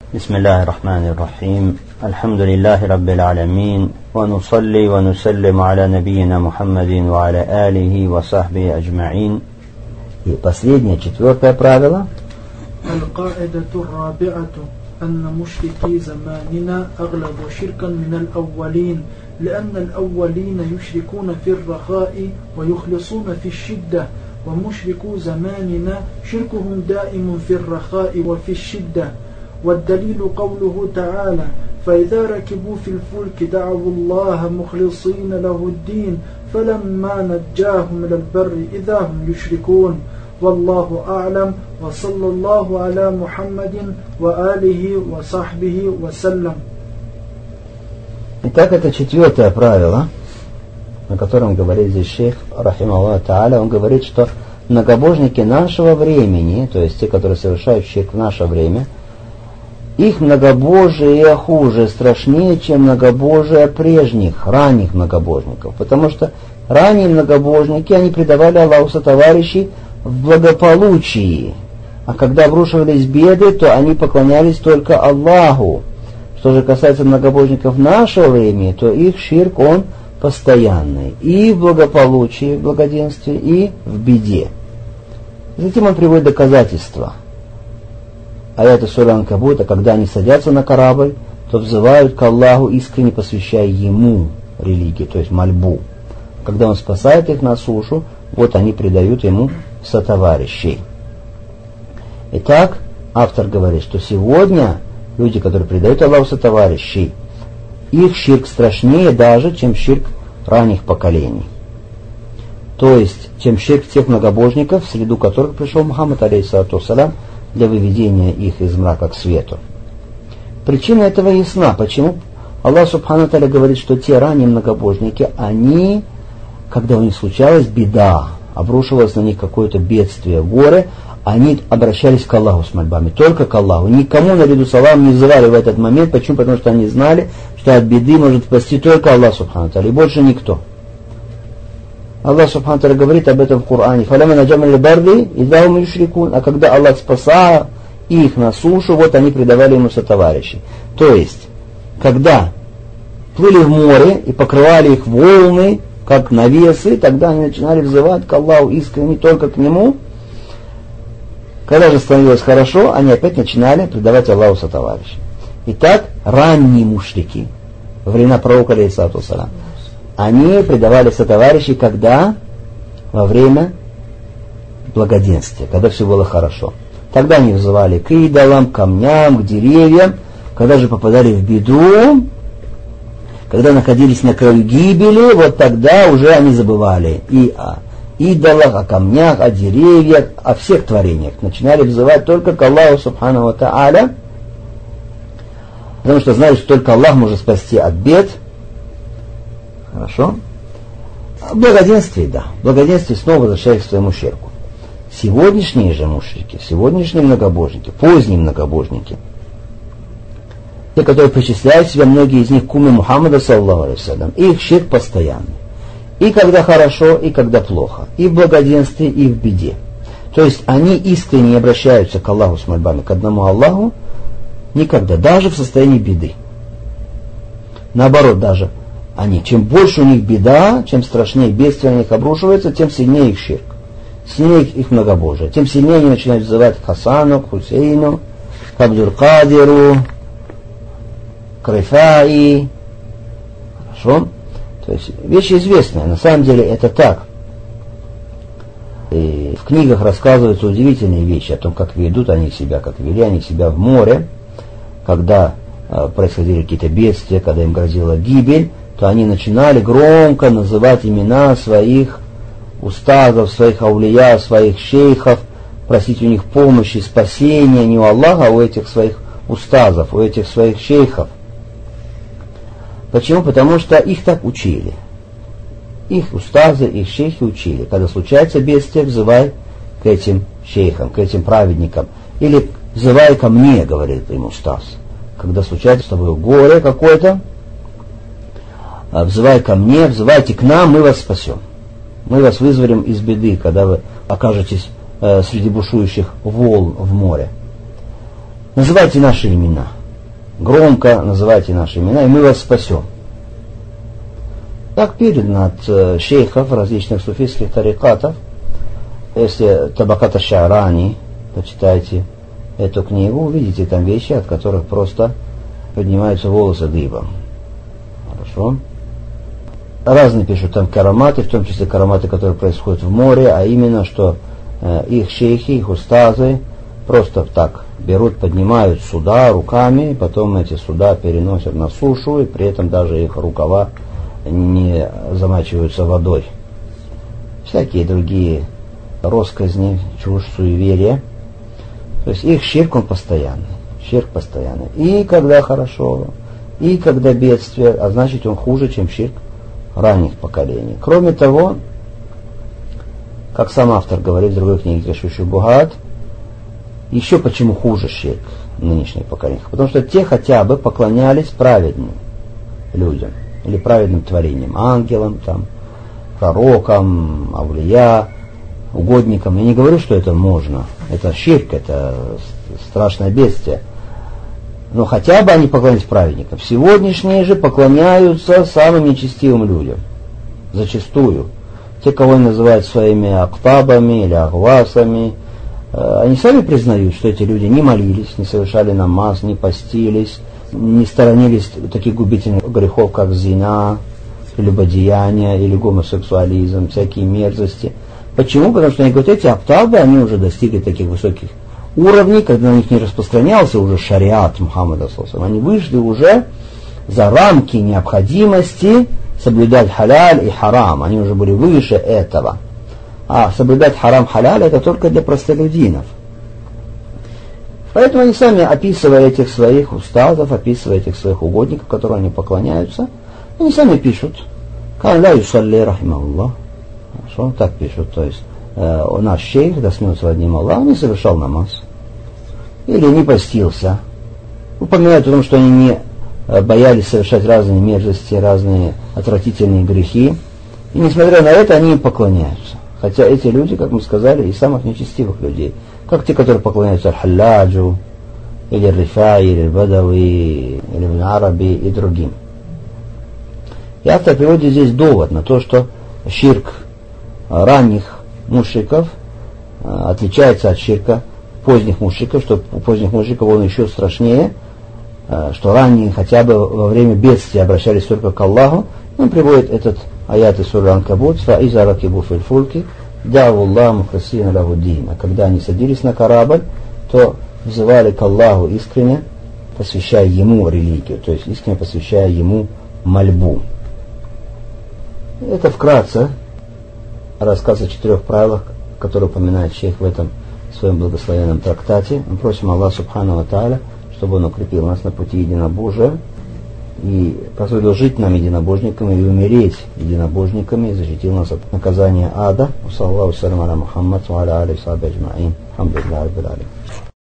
بسم الله الرحمن الرحيم الحمد لله رب العالمين ونصلي ونسلم على نبينا محمد وعلى آله وصحبه أجمعين. И последнее, четвертое правило. القاعدة الرابعة أن مشركي زماننا أغلب شركا من الأولين لأن الأولين يشركون في الرخاء ويخلصون في الشدة ومشركو زماننا شركهم دائم في الرخاء وفي الشدة. والدليل قوله تعالى فإذا ركبوا في الفلك دعوا الله مخلصين له الدين فلما نجاهم إلى البر إذا هم يشركون. والله أعلم وصلى الله على محمد وآله وصحبه وسلم. Итак, это четвертое правило, о котором говорит здесь шейх, рахималлаху тааля. Он говорит, что многобожники нашего времени, то есть те, которые совершают ширк в наше время, их многобожие хуже, страшнее, чем многобожие прежних, ранних многобожников. Потому что ранние многобожники, они предавали Аллаху сотоварищей в благополучии. А когда обрушивались беды, то они поклонялись только Аллаху. Что же касается многобожников нашего времени, то их ширк, он постоянный. И в благополучии, в благоденствии, и в беде. Затем он приводит доказательства. Аяты сура Анкабута, когда они садятся на корабль, то взывают к Аллаху, искренне посвящая Ему религию, то есть мольбу. Когда Он спасает их на сушу, вот они предают Ему сотоварищей. Итак, автор говорит, что сегодня люди, которые предают Аллаху сотоварищей, их ширк страшнее даже, чем ширк ранних поколений. То есть, чем ширк тех многобожников, в среду которых пришел Мухаммад, алейхиссалату вассалям, для выведения их из мрака к свету. Причина этого ясна. Почему Аллах Субхану Тааля говорит, что те ранние многобожники, они, когда у них случалась беда, обрушивалось на них какое-то бедствие, горе, они обращались к Аллаху с мольбами, только к Аллаху. Никому наряду с Аллахом не взывали в этот момент. Почему? Потому что они знали, что от беды может спасти только Аллах Субхану Тааля, и больше никто. Аллах Субхану Тааля говорит об этом в Коране. А когда Аллах спасал их на сушу, вот они предавали ему сотоварищей. То есть, когда плыли в море и покрывали их волны, как навесы, тогда они начинали взывать к Аллаху искренне только к Нему. Когда же становилось хорошо, они опять начинали предавать Аллаху сотоварищей. Итак, ранние мушрики, во времена пророка, алейхиссалату вассалям, они предавали сотоварищей, когда? Во время благоденствия, когда все было хорошо. Тогда они взывали к идолам, к камням, к деревьям. Когда же попадали в беду, когда находились на краю гибели, вот тогда уже они забывали и о идолах, о камнях, о деревьях, о всех творениях. Начинали взывать только к Аллаху Субхану ва Тааля, потому что знали, что только Аллах может спасти от бед. Хорошо? Благоденствие, да. Благоденствие снова возвращается к своему ширку. Сегодняшние же мушрики, сегодняшние многобожники, поздние многобожники, те, которые причисляют себя, многие из них к умме Мухаммада, саллаллаху алейхи вассалям, их ширк постоянный. И когда хорошо, и когда плохо. И в благоденствии, и в беде. То есть они искренне обращаются к Аллаху с мольбами, к одному Аллаху, никогда, даже в состоянии беды. Наоборот, даже они, чем больше у них беда, чем страшнее бедствие на них обрушивается, тем сильнее их ширк, сильнее их многобожие, тем сильнее они начинают взывать к Хасану, к Хусейну, к Абдуль-Кадиру, к Рифаи. Хорошо? То есть вещь известная, на самом деле это так. И в книгах рассказываются удивительные вещи о том, как ведут они себя, как вели они себя в море, когда происходили какие-то бедствия, когда им грозила гибель, то они начинали громко называть имена своих устазов, своих аулия, своих шейхов, просить у них помощи, спасения не у Аллаха, а у этих своих устазов, у этих своих шейхов. Почему? Потому что их так учили. Их устазы, их шейхи учили. Когда случается бедствие, взывай к этим шейхам, к этим праведникам. Или взывай ко мне, говорит им устаз. Когда случается с тобой горе какое-то, взывай ко мне, взывайте к нам, мы вас спасем. Мы вас вызволим из беды, когда вы окажетесь среди бушующих волн в море. Называйте наши имена. громко называйте наши имена, и мы вас спасем. Так передано от шейхов различных суфийских тарикатов. Если Табакат аш-Ша'рани, почитайте эту книгу, увидите там вещи, от которых просто поднимаются волосы дыбом. Хорошо. Разные пишут там караматы, в том числе караматы, которые происходят в море, а именно, что их шейхи, их устазы просто так берут, поднимают суда руками, потом эти суда переносят на сушу, и при этом даже их рукава не замачиваются водой. Всякие другие росказни, чушь, суеверия. То есть их ширк, он постоянный. Ширк постоянный. И когда хорошо, и когда бедствие, а значит он хуже, чем ширк ранних поколений. Кроме того, как сам автор говорит в другой книге Кашф аш-Шубухат, еще почему хуже ширк нынешних поколений? Потому что те хотя бы поклонялись праведным людям или праведным творениям, ангелам, там, пророкам, авлия, угодникам. Я не говорю, что это можно. Это ширк, это страшное бедствие. Но хотя бы они поклонялись праведникам. Сегодняшние же поклоняются самым нечестивым людям. Зачастую. Те, кого они называют своими актабами или ахвасами, они сами признают, что эти люди не молились, не совершали намаз, не постились, не сторонились таких губительных грехов, как зина, любодеяние или гомосексуализм, всякие мерзости. Почему? Потому что они говорят, эти актабы, они уже достигли таких высоких уровней, когда на них не распространялся уже шариат Мухаммада ﷺ. Они вышли уже за рамки необходимости соблюдать халяль и харам. Они уже были выше этого. А соблюдать харам-халяль это только для простолюдинов. Поэтому они сами, описывая этих своих устазов, описывая этих своих угодников, которым они поклоняются, они сами пишут «Кан ла юсалли рахимахуллах». Хорошо, так пишут. То есть наш шейх, да смеется над ним Аллах, не совершал намаз. Или не постился. Упоминают о том, что они не боялись совершать разные мерзости, разные отвратительные грехи. И несмотря на это, они им поклоняются. Хотя эти люди, как мы сказали, из самых нечестивых людей. Как те, которые поклоняются Аль-Халляджу, или Рифай, или Бадави, или Араби и другим. И автор приводит здесь довод на то, что ширк ранних мушриков отличается от ширка поздних мушриков, что у поздних мушриков он еще страшнее, что ранние хотя бы во время бедствия обращались только к Аллаху. Он приводит этот аят из суры Анкабут, «Фаиза ракибу фил фульки, дa'у Аллаху мухлисина лаху дин». А когда они садились на корабль, то взывали к Аллаху искренне, посвящая Ему религию, то есть искренне посвящая Ему мольбу. Это вкратце рассказ о 4 правилах, которые упоминает шейх в этом своем благословенном трактате. Мы просим Аллаха Субхану ва Тааля, чтобы Он укрепил нас на пути единобожия и позволил жить нам единобожниками и умереть единобожниками, и защитил нас от наказания ада. Саллаллаху салям аля Мухаммад ва аля алихи ва сахбихи аджмаин. Алхамдулиллахи раббил алямин.